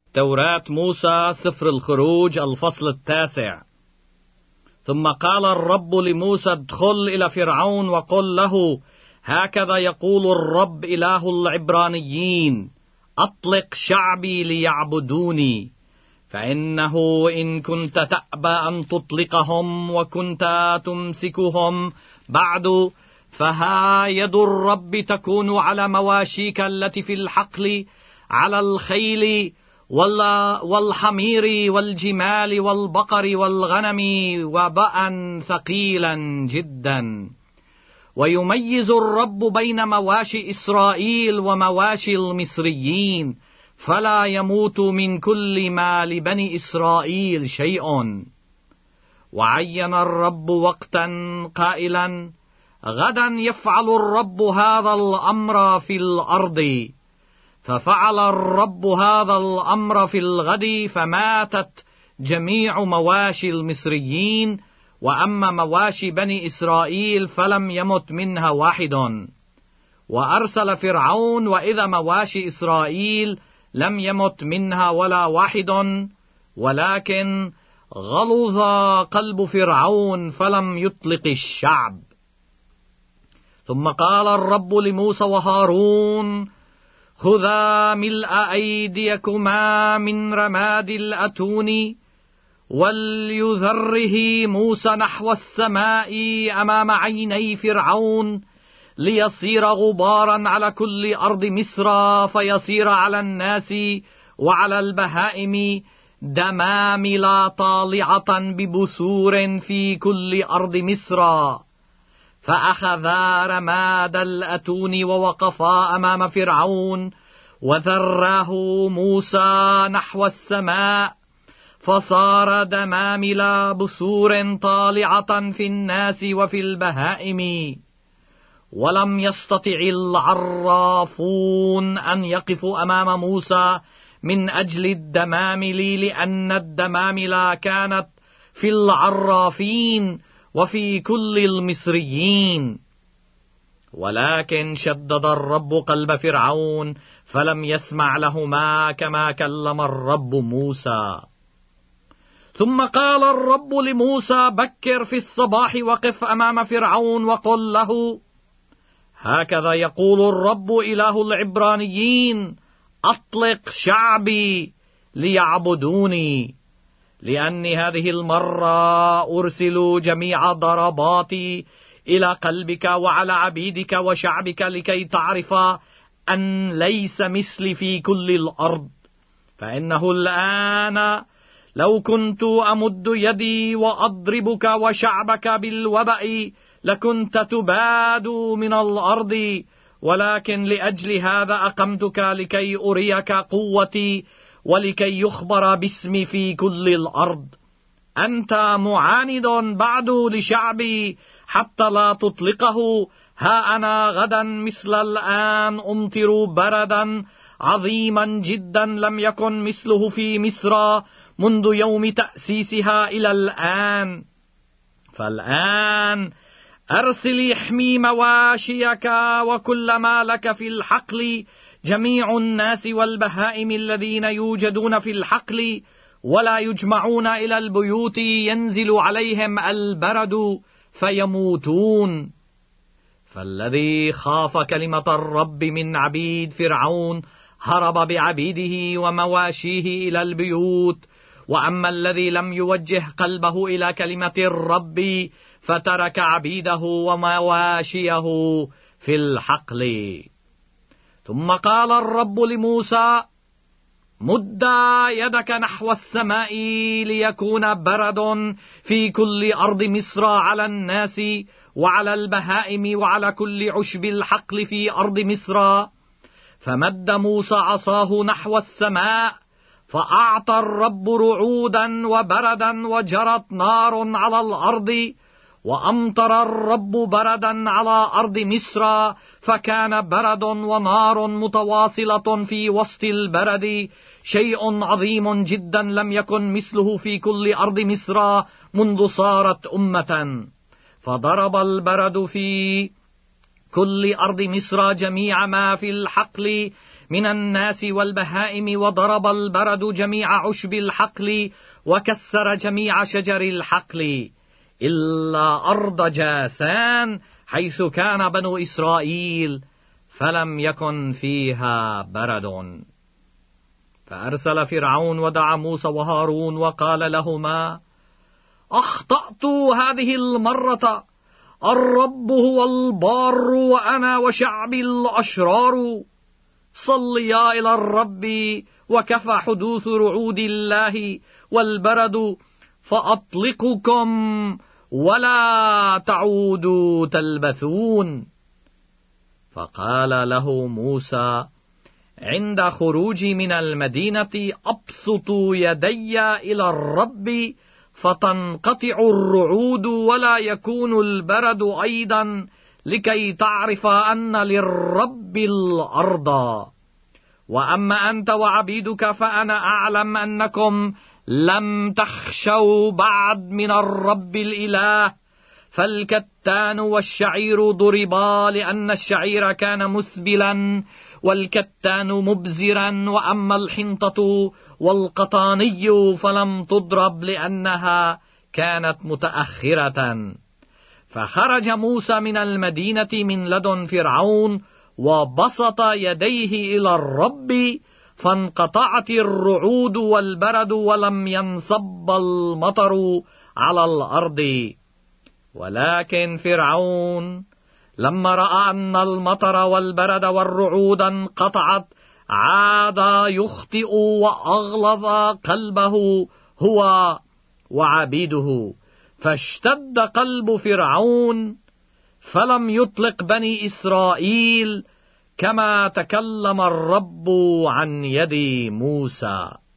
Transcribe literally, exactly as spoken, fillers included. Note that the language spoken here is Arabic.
توراة موسى سفر الخروج الفصل التاسع. ثم قال الرب لموسى: ادخل إلى فرعون وقل له: هكذا يقول الرب إله العبرانيين: أطلق شعبي ليعبدوني، فإنه إن كنت تأبى أن تطلقهم وكنت تمسكهم بعد، فها يد الرب تكون على مواشيك التي في الحقل، على الخيل والحمير والجمال والبقر والغنم، وبأ ثقيلا جدا. ويميز الرب بين مواشي إسرائيل ومواشي المصريين، فلا يموت من كل ما لبني إسرائيل شيء. وعين الرب وقتا قائلا: غدا يفعل الرب هذا الأمر في الأرض. ففعل الرب هذا الأمر في الغد، فماتت جميع مواشي المصريين، وأما مواشي بني إسرائيل فلم يمت منها واحد. وأرسل فرعون، وإذا مواشي إسرائيل لم يمت منها ولا واحد، ولكن غلظ قلب فرعون فلم يطلق الشعب. ثم قال الرب لموسى وهارون: خذا ملء أيديكما من رماد الأتون. وليذره موسى نحو السماء أمام عيني فرعون، ليصير غبارا على كل أرض مصر، فيصير على الناس وعلى البهائم دمامل طالعة ببثور في كل أرض مصر. فأخذا رماد الأتون ووقفا أمام فرعون، وذراه موسى نحو السماء، فصار دمامل بثور طالعة في الناس وفي البهائم. ولم يستطع العرافون أن يقفوا أمام موسى من أجل الدمامل، لأن الدمامل كانت في العرافين وفي كل المصريين. ولكن شدد الرب قلب فرعون فلم يسمع لهما، كما كلم الرب موسى. ثم قال الرب لموسى: بكر في الصباح وقف أمام فرعون وقل له: هكذا يقول الرب إله العبرانيين: أطلق شعبي ليعبدوني، لأني هذه المرة أرسل جميع ضرباتي إلى قلبك وعلى عبيدك وشعبك، لكي تعرف أن ليس مثلي في كل الأرض. فإنه الآن لو كنت أمد يدي وأضربك وشعبك بالوبأ لكنت تباد من الأرض، ولكن لأجل هذا أقمتك لكي أريك قوتي، ولكي يخبر باسمي في كل الأرض. أنت معاند بعد لشعبي حتى لا تطلقه. ها أنا غدا مثل الآن أمطر بردا عظيما جدا لم يكن مثله في مصر منذ يوم تأسيسها إلى الآن. فالآن أرسل يحمي مواشيك وكل ما لك في الحقل، جميع الناس والبهائم الذين يوجدون في الحقل ولا يجمعون إلى البيوت، ينزل عليهم البرد فيموتون. فالذي خاف كلمة الرب من عبيد فرعون هرب بعبيده ومواشيه إلى البيوت، وأما الذي لم يوجه قلبه إلى كلمة الرب فترك عبيده ومواشيه في الحقل. ثم قال الرب لموسى: مد يدك نحو السماء ليكون برد في كل أرض مصر، على الناس وعلى البهائم وعلى كل عشب الحقل في أرض مصر. فمد موسى عصاه نحو السماء، فأعطى الرب رعودا وبردا، وجرت نار على الأرض، وأمطر الرب بردا على أرض مصر، فكان برد ونار متواصلة في وسط البرد، شيء عظيم جدا لم يكن مثله في كل أرض مصر منذ صارت أمة. فضرب البرد في كل أرض مصر جميع ما في الحقل من الناس والبهائم، وضرب البرد جميع عشب الحقل وكسر جميع شجر الحقل إلا أرض جاسان حيث كان بنو إسرائيل، فلم يكن فيها برد. فأرسل فرعون ودعا موسى وهارون وقال لهما: أخطأت هذه المرة، الرب هو البار وأنا وشعبي الأشرار، صليا إلى الرب وكفى حدوث رعود الله والبرد، فأطلقكم ولا تعودوا تلبثون. فقال له موسى عند خروجي من المدينة: أبسط يدي إلى الرب فتنقطع الرعود ولا يكون البرد أيضا، لكي تعرف أن للرب الأرض. وأما أنت وعبيدك فأنا أعلم أنكم لم تخشوا بعد من الرب الإله، فالكتان والشعير ضربا لأن الشعير كان مسبلا والكتان مبزرا، وأما الحنطة والقطاني فلم تضرب لأنها كانت متأخرة. فخرج موسى من المدينة من لدن فرعون وبسط يديه إلى الرب، فانقطعت الرعود والبرد ولم ينصب المطر على الأرض. ولكن فرعون لما رأى أن المطر والبرد والرعود انقطعت عاد يخطئ وأغلظ قلبه هو وعبيده، فاشتد قلب فرعون فلم يطلق بني إسرائيل كما تكلم الرب عن يد موسى.